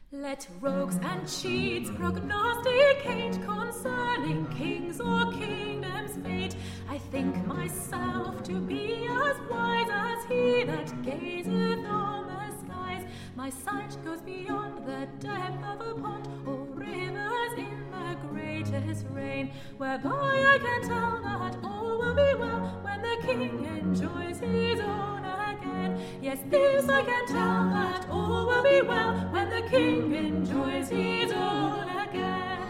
Let rogues and cheats prognosticate concerning kings or kingdoms' fate. I think myself to be as wise as he that gazeth on the skies. My sight goes beyond the depth of a pond or rivers in the greatest rain, whereby I can tell that all will be well when the king enjoys his own again. Yes, this I can tell, that all will be well when the king enjoys his own again.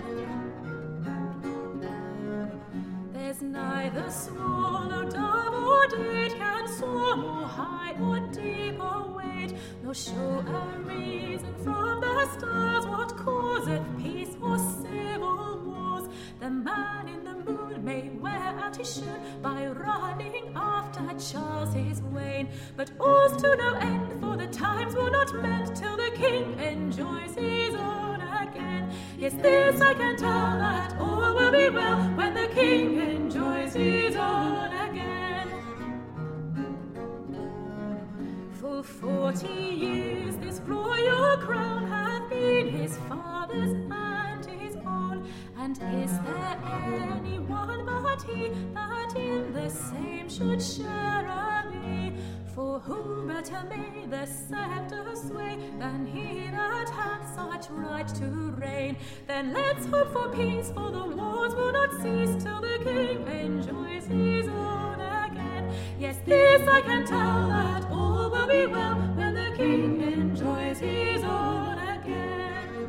There's neither swallow, dove, or date can soar more high or deep or wait, nor show a reason from the stars what causeth peace or civil wars. The man in the moon may wear out his shoon by running after Charles his wain, but all's to no end, for the times were not meant till the king enjoys his own again. Yes, this I can tell, that all will be well when the king enjoys his own again. Full 40 years this royal crown hath been his father's and his own, and is there any one but he that in the same should share a thee? For who better may the scepter sway than he that hath such right to reign? Then let's hope for peace, for the wars will not cease till the king enjoys his own again. Yes, this I can tell, that all will be well when the king enjoys his own again.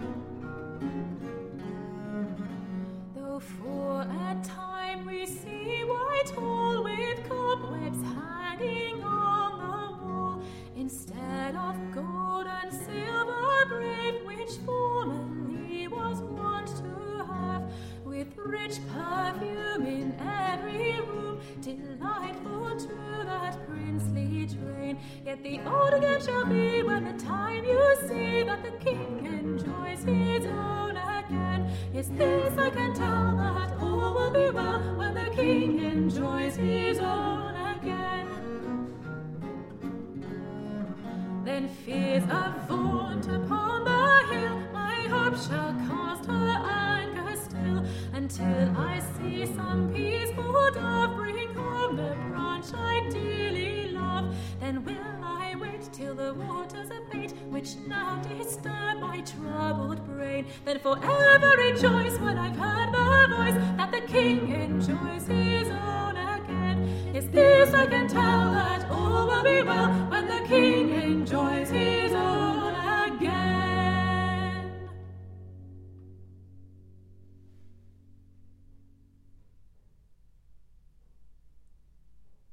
Though for a time we see Whitehall with cobwebs hanging on the wall, instead of gold and silver brave, which formerly was wont to have, with rich perfume in every room, delightful to that princely train. Yet the old again shall be when the time you see that the king enjoys his own again. Yes, this I can tell, that all will be well when the king enjoys his own again. Then fears avaunt upon the hill, my hope shall cast her anchor still, until I see some peaceful dove bring home the branch I dearly love. Then will I wait till the waters abate, which now disturb my troubled brain. Then forever rejoice when I've heard the voice that the king enjoys his own again. Yes, this I can tell, that all will be well when the king enjoys his own